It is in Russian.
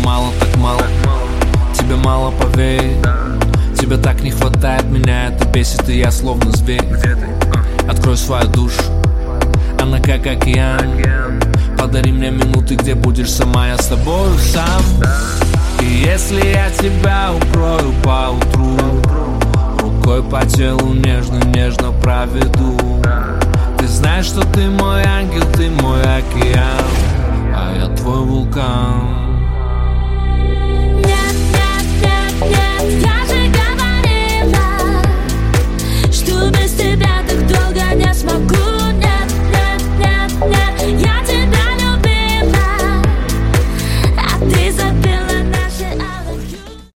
мало, так мало. Тебе мало, поверь. Тебе так не хватает, меня это бесит, и я словно зверь. Открой свою душу, она как океан. Подари мне минуты, где будешь сама, я с тобою сам. И если я тебя укрою поутру, рукой по телу нежно проведу. Ты знаешь, что ты мой ангел, ты мой океан, а я твой вулкан.